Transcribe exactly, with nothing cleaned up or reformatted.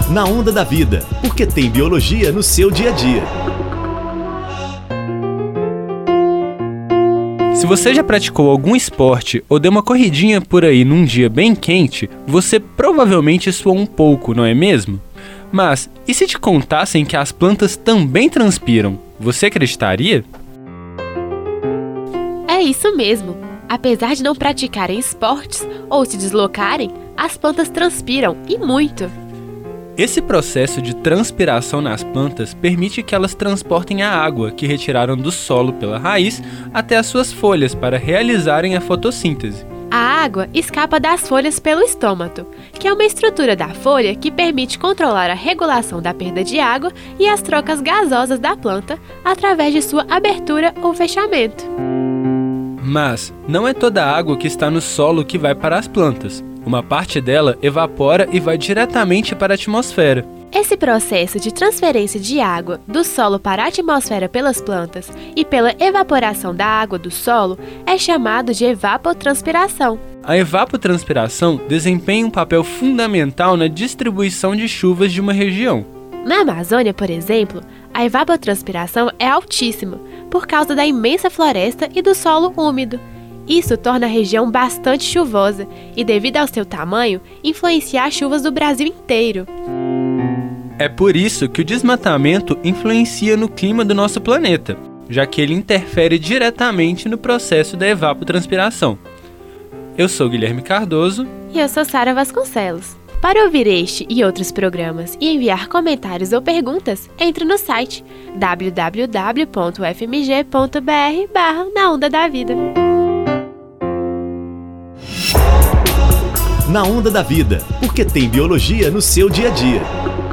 Na Onda da Vida, porque tem biologia no seu dia a dia. Se você já praticou algum esporte ou deu uma corridinha por aí num dia bem quente, você provavelmente suou um pouco, não é mesmo? Mas, e se te contassem que as plantas também transpiram? Você acreditaria? É isso mesmo. Apesar de não praticarem esportes ou se deslocarem, as plantas transpiram, e muito. Esse processo de transpiração nas plantas permite que elas transportem a água que retiraram do solo pela raiz até as suas folhas para realizarem a fotossíntese. A água escapa das folhas pelo estômato, que é uma estrutura da folha que permite controlar a regulação da perda de água e as trocas gasosas da planta através de sua abertura ou fechamento. Mas não é toda a água que está no solo que vai para as plantas. Uma parte dela evapora e vai diretamente para a atmosfera. Esse processo de transferência de água do solo para a atmosfera pelas plantas e pela evaporação da água do solo é chamado de evapotranspiração. A evapotranspiração desempenha um papel fundamental na distribuição de chuvas de uma região. Na Amazônia, por exemplo, a evapotranspiração é altíssima por causa da imensa floresta e do solo úmido. Isso torna a região bastante chuvosa e, devido ao seu tamanho, influencia as chuvas do Brasil inteiro. É por isso que o desmatamento influencia no clima do nosso planeta, já que ele interfere diretamente no processo da evapotranspiração. Eu sou Guilherme Cardoso. E eu sou Sara Vasconcelos. Para ouvir este e outros programas e enviar comentários ou perguntas, entre no site w w w ponto f m g ponto b r barra na onda da vida. Na Onda da Vida, porque tem biologia no seu dia a dia.